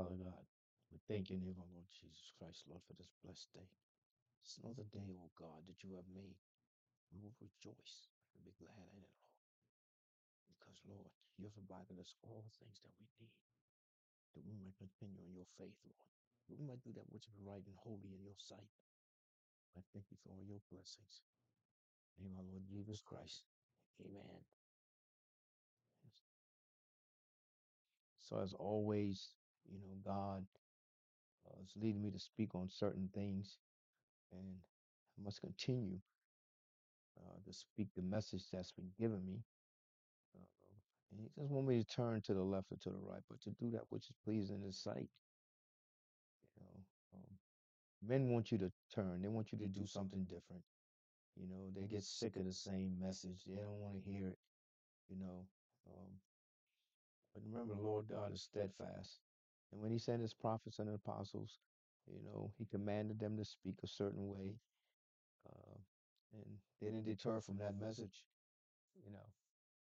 Father God, we thank you in the name of our Lord Jesus Christ, Lord, for this blessed day. It's another day, oh God, that you have made. We will rejoice and be glad in it, Lord, because, Lord, you have provided us all things that we need, that we might continue in your faith, Lord. That we might do that which is right and holy in your sight. I thank you for all your blessings. In the name of our Lord Jesus Christ. Amen. Yes. So, as always, God is leading me to speak on certain things, and I must continue to speak the message that's been given me. Uh, and he just want me to turn to the left or to the right, but to do that which is pleasing in his sight. You know, men want you to turn. They want you to do something different. They get sick of the same message. They don't want to hear it. You know, um, but remember, the Lord God is steadfast, and when He sent His prophets and apostles, He commanded them to speak a certain way, uh, and they didn't deter from that message. You know,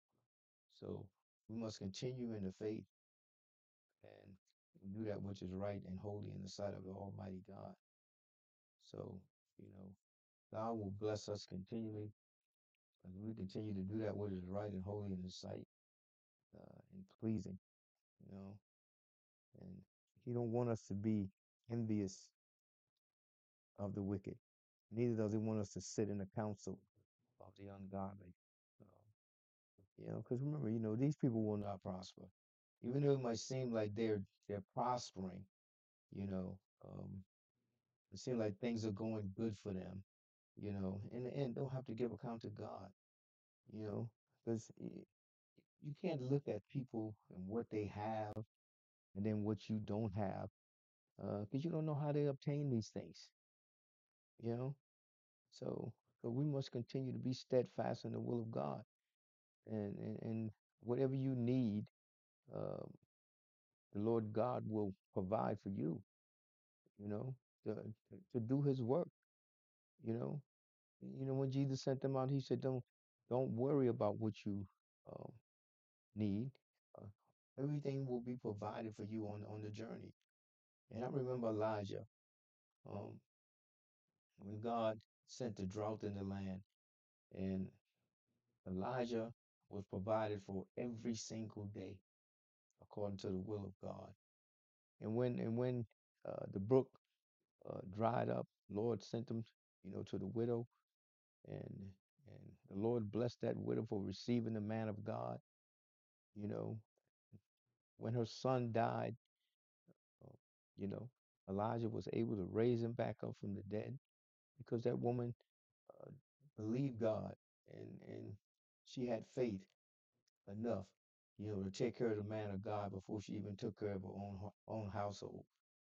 so we must continue in the faith and do that which is right and holy in the sight of the Almighty God. So, you know, God will bless us continually as we continue to do that which is right and holy in His sight and pleasing, you know. And He don't want us to be envious of the wicked. Neither does He want us to sit in the council of the ungodly. Because remember, these people will not prosper. Even though it might seem like they're prospering, you know, um, it seems like things are going good for them, in the end, they'll have to give account to God, because you can't look at people and what they have and then what you don't have, because you don't know how they obtain these things, you know. So, so we must continue to be steadfast in the will of God, and whatever you need, uh, the Lord God will provide for you, you know, to do His work, you know. When Jesus sent them out, He said, "Don't worry about what you um, need. Uh, everything will be provided for you on the journey." And I remember Elijah, um, when God sent the drought in the land, and Elijah was provided for every single day according to the will of God. And when the brook dried up, Lord sent him, to the widow, and and the Lord blessed that widow for receiving the man of God. You know, when her son died, uh, you know, Elijah was able to raise him back up from the dead because that woman uh, believed God, and she had faith enough, to take care of the man of God before she even took care of her own household.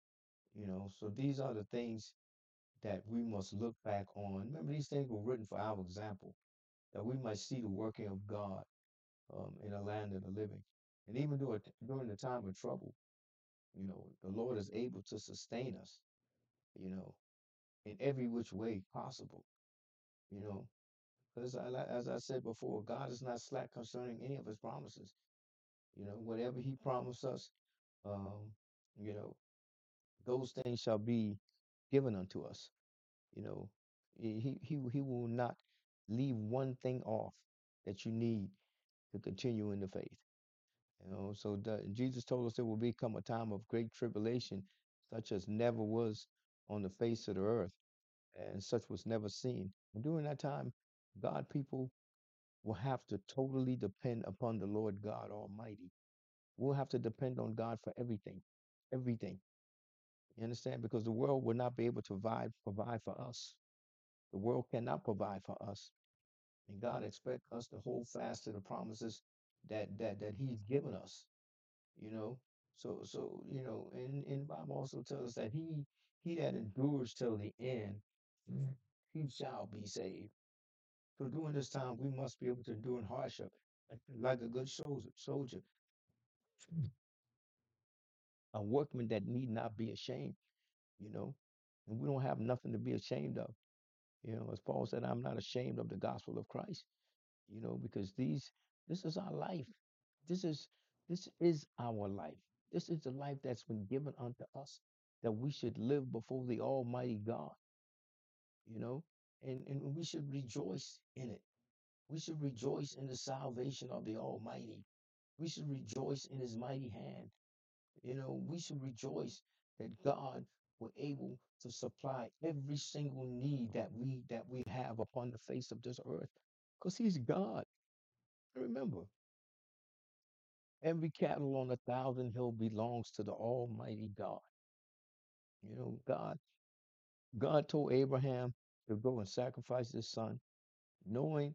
So these are the things that we must look back on. Remember, these things were written for our example, that we might see the working of God in the land of the living. And even during the time of trouble, the Lord is able to sustain us, you know, in every which way possible, you know. Because as I said before, God is not slack concerning any of His promises. Whatever He promised us, um, you know, those things shall be given unto us. You know, he will not leave one thing off that you need to continue in the faith. So Jesus told us there will become a time of great tribulation, such as never was on the face of the earth, and such was never seen. And during that time, God people will have to totally depend upon the Lord God Almighty. We'll have to depend on God for everything, everything. You understand? Because the world will not be able to provide for us. The world cannot provide for us, and God expects us to hold fast to the promises that He's given us. You know, and Bible also tells us that he that endures till the end, he shall be saved. So during this time, we must be able to endure in hardship, like a good soldier, a workman that need not be ashamed. You know, and we don't have nothing to be ashamed of. As Paul said, I'm not ashamed of the gospel of Christ. Because this is our life. This is this is our life. This is the life that's been given unto us, that we should live before the Almighty God, you know, and we should rejoice in it. We should rejoice in the salvation of the Almighty. We should rejoice in his mighty hand. We should rejoice that God were able to supply every single need that we have upon the face of this earth. Because he's God. Remember, every cattle on a thousand hill belongs to the Almighty God. God told Abraham to go and sacrifice his son, knowing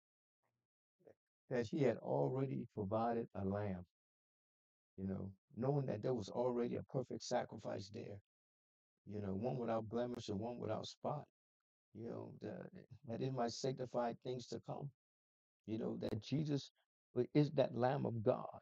that he had already provided a lamb, knowing that there was already a perfect sacrifice there, one without blemish and one without spot, that it might signify things to come, that Jesus is that Lamb of God,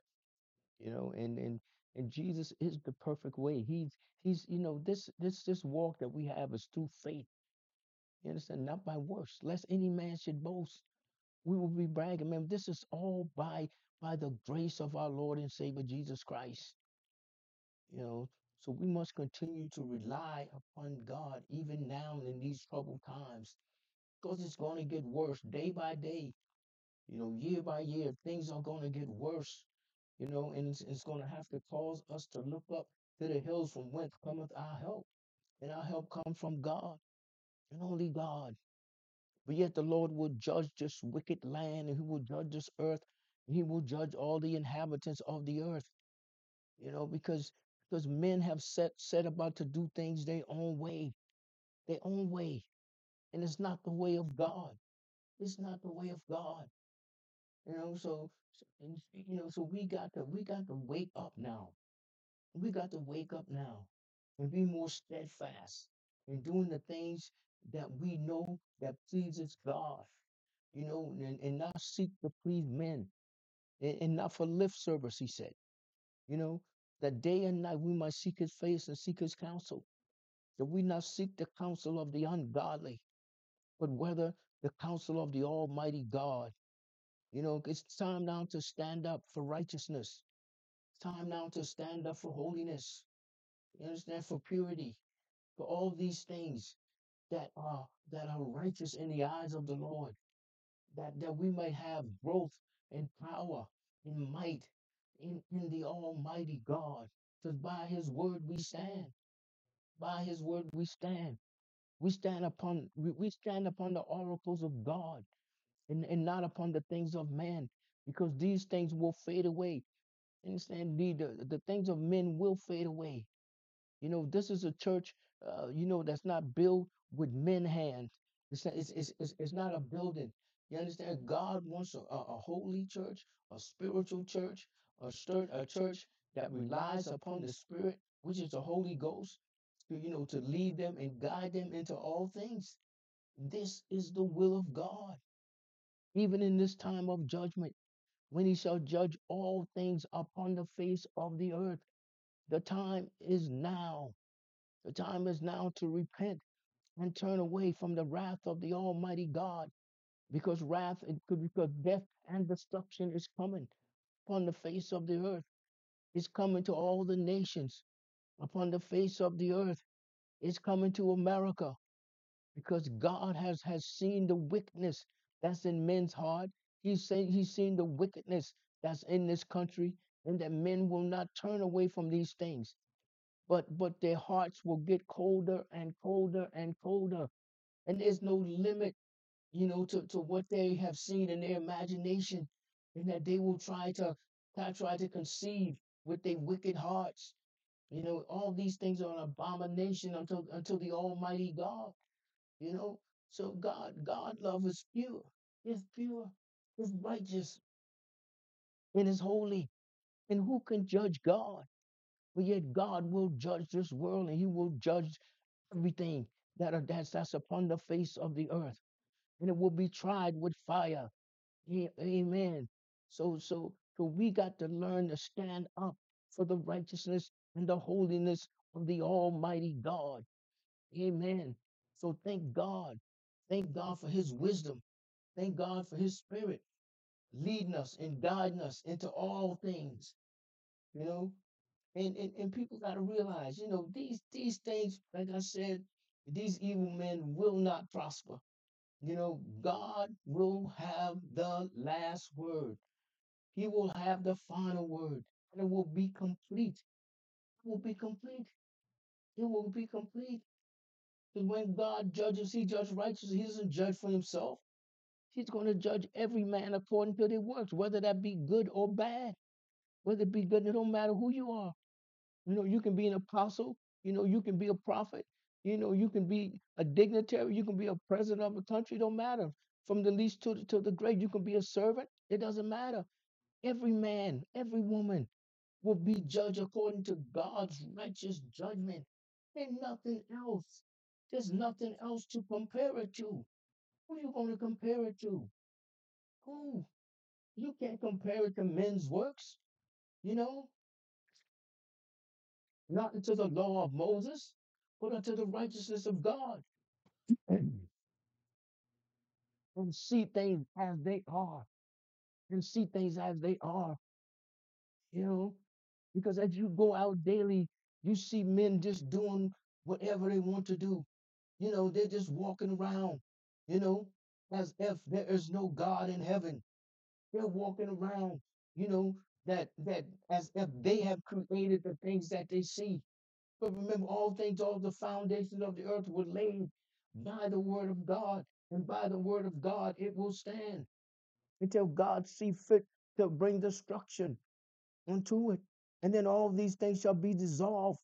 and Jesus is the perfect way. He's this walk that we have is through faith. You understand? Not by works, lest any man should boast. We will be bragging, man. This is all by the grace of our Lord and Savior Jesus Christ. You know, so we must continue to rely upon God even now in these troubled times, because it's going to get worse day by day. Year by year, things are going to get worse. And it's going to have to cause us to look up to the hills from whence cometh our help, and our help comes from God and only God. But yet the Lord will judge this wicked land, and he will judge this earth, and he will judge all the inhabitants of the earth, because men have set about to do things their own way. And it's not the way of God. It's not the way of God. So we got to wake up now. We got to wake up now and be more steadfast in doing the things that we know that pleases God, and not seek to please men, and not for lip service, he said, you know, that day and night we might seek his face and seek his counsel, that we not seek the counsel of the ungodly, but whether the counsel of the Almighty God. It's time now to stand up for righteousness. It's time now to stand up for holiness. You understand? For purity, for all these things that are righteous in the eyes of the Lord, that we may have growth and power and might in the Almighty God. Because by his word we stand. By his word we stand. We stand upon the oracles of God, and not upon the things of man, because these things will fade away. Understand? The things of men will fade away. This is a church, that's not built with men hands. It's not a building. You understand? God wants a holy church, a spiritual church, a church that relies upon the Spirit, which is the Holy Ghost, to lead them and guide them into all things. This is the will of God, even in this time of judgment, when he shall judge all things upon the face of the earth. The time is now. The time is now to repent and turn away from the wrath of the Almighty God, because because death and destruction is coming upon the face of the earth. It's coming to all the nations upon the face of the earth. It's coming to America, because God has seen the wickedness that's in men's heart. He's seen the wickedness that's in this country, and that men will not turn away from these things, but their hearts will get colder and colder and colder, and there's no limit, to what they have seen in their imagination, and that they will try to conceive with their wicked hearts. All these things are an abomination until the Almighty God. you know so God love is pure. It's pure, it's righteous, and it's holy. And who can judge God? But yet God will judge this world, and he will judge everything that's upon the face of the earth, and it will be tried with fire. Amen. So we got to learn to stand up for the righteousness and the holiness of the Almighty God. Amen. So thank God. Thank God for his wisdom. Thank God for his spirit leading us and guiding us into all things. You know, And people got to realize, these things, like I said, these evil men will not prosper. God will have the last word. He will have the final word, and it will be complete. It will be complete. It will be complete. Because when God judges, He judges righteously. He doesn't judge for Himself. He's going to judge every man according to their works, whether that be good or bad. Whether it be good, it don't matter who you are. You can be an apostle. You can be a prophet. You can be a dignitary. You can be a president of a country. Don't matter. From the least to the great, you can be a servant. It doesn't matter. Every man, every woman will be judged according to God's righteous judgment. And nothing else. There's nothing else to compare it to. Who are you going to compare it to? Who? You can't compare it to men's works, you know, not unto the law of Moses, but unto the righteousness of God. And see things as they are. And see things as they are, you know, because as you go out daily, you see men just doing whatever they want to do. They're just walking around, you know, as if there is no God in heaven. They're walking around, you know, that as if they have created the things that they see. But remember, all the foundations of the earth were laid by the word of God, and by the word of God it will stand until God see fit to bring destruction unto it. And then all these things shall be dissolved,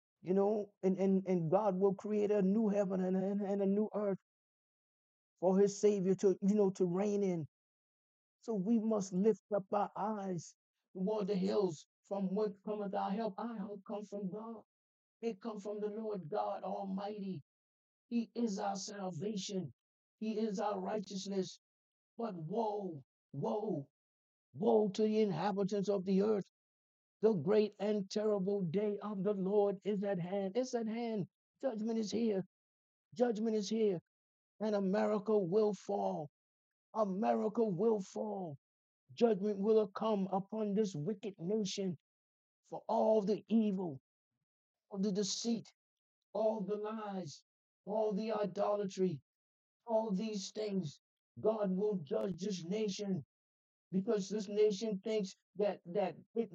and God will create a new heaven and a new earth for his Savior to reign in. So we must lift up our eyes toward the hills from whence cometh our help. Our help comes from God. It comes from the Lord God Almighty. He is our salvation. He is our righteousness. But woe, woe, woe to the inhabitants of the earth. The great and terrible day of the Lord is at hand. It's at hand. Judgment is here. Judgment is here. And America will fall. America will fall. Judgment will come upon this wicked nation for all the evil, all the deceit, all the lies, all the idolatry, all these things. God will judge this nation because this nation thinks that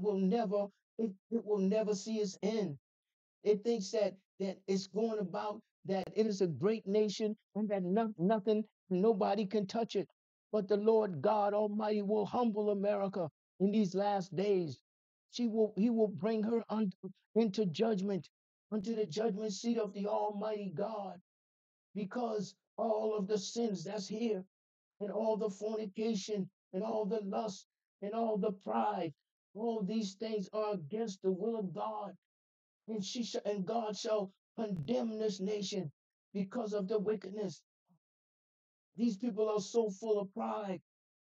it will never see its end. It thinks that it's going about that it is a great nation and that nothing, nobody can touch it. But the Lord God Almighty will humble America in these last days. He will bring her into judgment, unto the judgment seat of the Almighty God, because all of the sins that's here, and all the fornication, and all the lust, and all the pride, all these things are against the will of God, and God shall condemn this nation because of the wickedness. These people are so full of pride.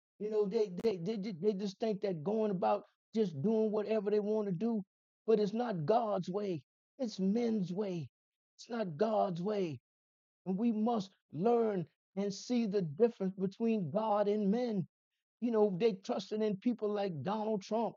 They just think that going about just doing whatever they want to do, but it's not God's way. It's men's way. It's not God's way. And we must learn and see the difference between God and men. They trusted in people like Donald Trump.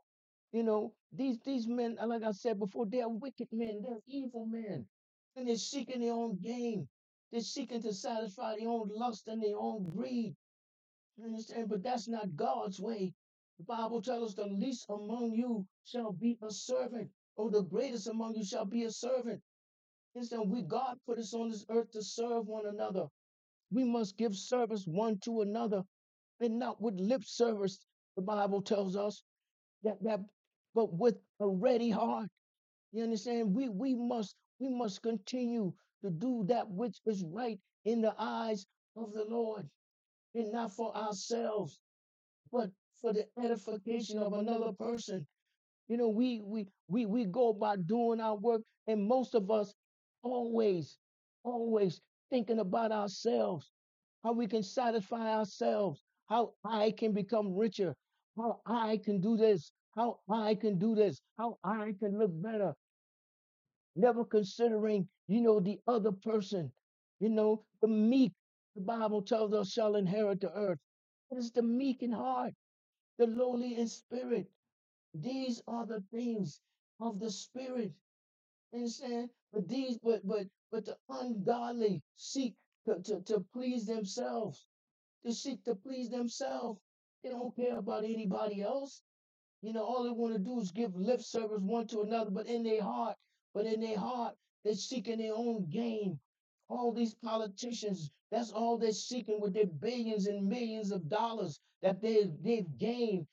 These men, like I said before, they're wicked men, they're evil men. And they're seeking their own gain. They're seeking to satisfy their own lust and their own greed. You understand? But that's not God's way. The Bible tells us the least among you shall be a servant, or the greatest among you shall be a servant. Listen, God put us on this earth to serve one another. We must give service one to another, and not with lip service. The Bible tells us that but with a ready heart. You understand? We must continue to do that which is right in the eyes of the Lord, and not for ourselves, but for the edification of another person. We go about doing our work, and most of us always, always thinking about ourselves, how we can satisfy ourselves, how I can become richer, how I can do this, how I can do this, how I can look better, never considering, the other person. The meek, the Bible tells us, shall inherit the earth. It is the meek in heart, the lowly in spirit. These are the things. of the Spirit. Understand? But the ungodly seek to please themselves. They seek to please themselves. They don't care about anybody else. All they want to do is give lip service one to another, but in their heart, they're seeking their own gain. All these politicians, that's all they're seeking with their billions and millions of dollars that they've gained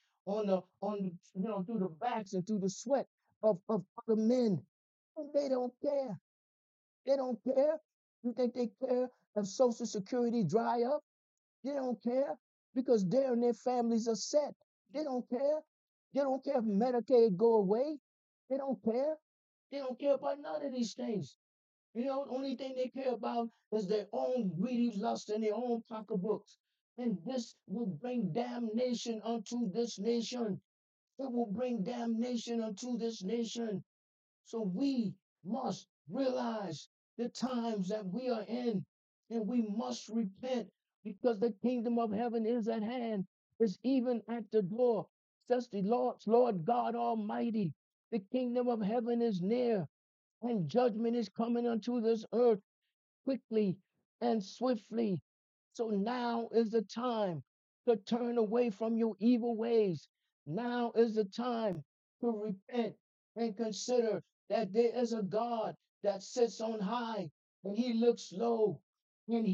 through the backs and through the sweat of other men. And they don't care. They don't care. You think they care if Social Security dry up? They don't care because they and their families are set. They don't care. They don't care if Medicaid go away. They don't care. They don't care about none of these things. The only thing they care about is their own greedy lust and their own pocketbooks. And this will bring damnation unto this nation. It will bring damnation unto this nation. So we must realize the times that we are in, and we must repent because the kingdom of heaven is at hand, is even at the door. Says the Lord God Almighty. The kingdom of heaven is near, and judgment is coming unto this earth quickly and swiftly. So now is the time to turn away from your evil ways. Now is the time to repent and consider that there is a God that sits on high and he looks low, and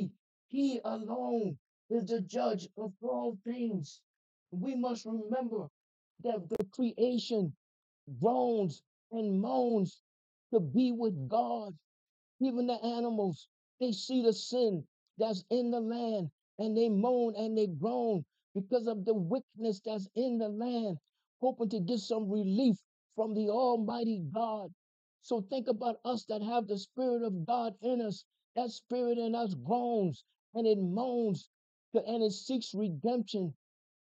he alone is the judge of all things. We must remember that the creation groans and moans to be with God. Even the animals, they see the sin that's in the land and they moan and they groan because of the wickedness that's in the land, hoping to get some relief from the Almighty God. So think about us that have the Spirit of God in us. That Spirit in us groans and it moans and it seeks redemption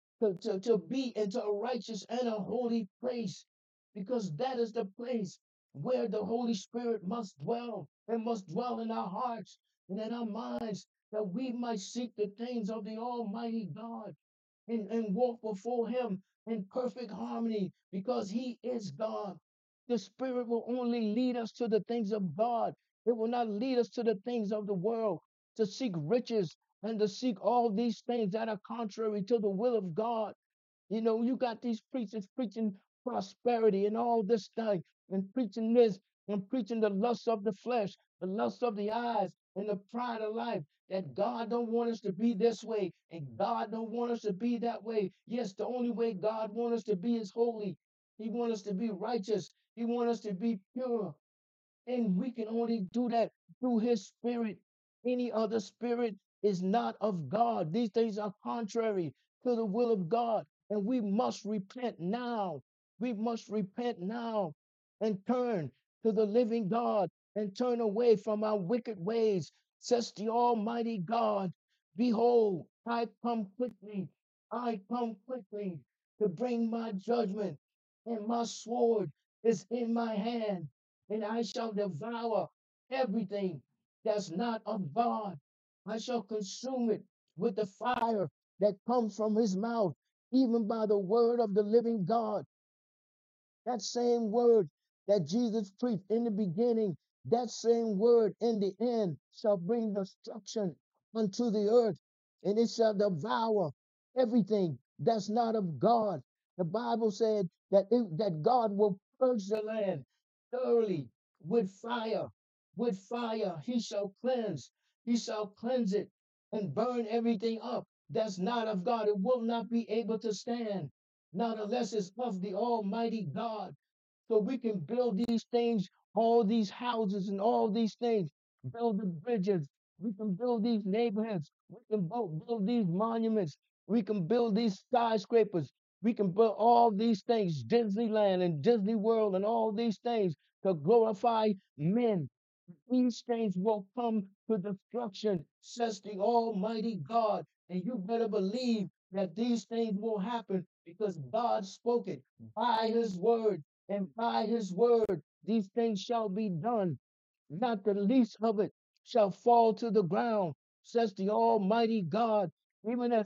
to be into a righteous and a holy place, because that is the place where the Holy Spirit must dwell and must dwell in our hearts and in our minds, that we might seek the things of the Almighty God and walk before Him in perfect harmony because He is God. The Spirit will only lead us to the things of God. It will not lead us to the things of the world, to seek riches and to seek all these things that are contrary to the will of God. You got these preachers preaching prosperity and all this stuff, and preaching this and preaching the lust of the flesh, the lust of the eyes, and the pride of life. That God don't want us to be this way, and God don't want us to be that way. Yes, the only way God wants us to be is holy. He wants us to be righteous. He wants us to be pure. And we can only do that through his spirit. Any other spirit is not of God. These things are contrary to the will of God. And we must repent now. We must repent now and turn to the living God and turn away from our wicked ways, says the Almighty God. Behold, I come quickly. I come quickly to bring my judgment, and my sword is in my hand, and I shall devour everything that's not of God. I shall consume it with the fire that comes from his mouth, even by the word of the living God. That same word that Jesus preached in the beginning, that same word in the end shall bring destruction unto the earth, and it shall devour everything that's not of God. The Bible said that God will purge the land thoroughly with fire. With fire, he shall cleanse. He shall cleanse it and burn everything up that's not of God. It will not be able to stand, not unless it's of the Almighty God. So we can build these things, all these houses and all these things, build the bridges. We can build these neighborhoods. We can build these monuments. We can build these skyscrapers. We can build all these things, Disneyland and Disney World and all these things to glorify men. These things will come to destruction, says the Almighty God. And you better believe that these things will happen because God spoke it by his word. And by his word, these things shall be done. Not the least of it shall fall to the ground, says the Almighty God.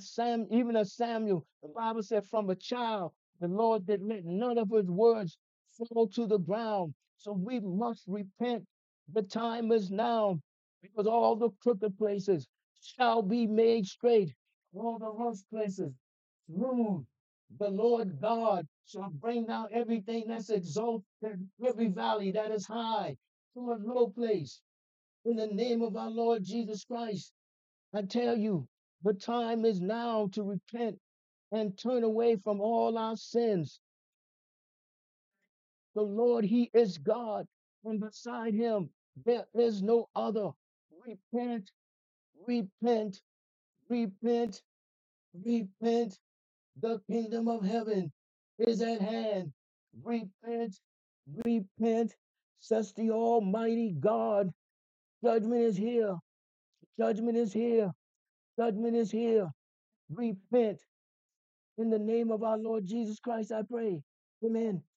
Even as Samuel, the Bible said, from a child, the Lord did let none of his words fall to the ground. So we must repent. The time is now, because all the crooked places shall be made straight, all the rough places smooth. The Lord God shall bring down everything that's exalted, every valley that is high to a low place. In the name of our Lord Jesus Christ, I tell you, the time is now to repent and turn away from all our sins. The Lord, He is God, and beside Him there is no other. Repent, repent, repent, repent. The kingdom of heaven is at hand. Repent, repent, says the Almighty God. Judgment is here. Judgment is here. Judgment is here. Repent. In the name of our Lord Jesus Christ, I pray. Amen.